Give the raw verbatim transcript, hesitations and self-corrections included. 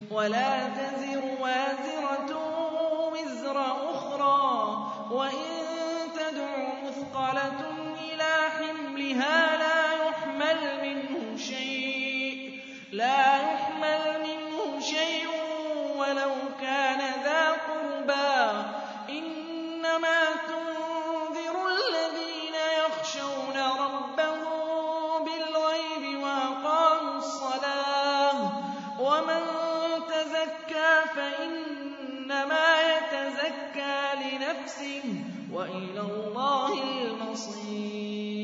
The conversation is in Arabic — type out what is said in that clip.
ولا تزر وازرة وزر أخرى وإن تدع مثقلة إلى حملها لا يحمل منه شيء لا يحمل منه شيء ولو كان ذا قربى إنما تنذر الذين يخشون ربهم بالغيب وأقاموا الصلاة ومن تزكى فإنما يتزكى لنفسه وإلى الله المصير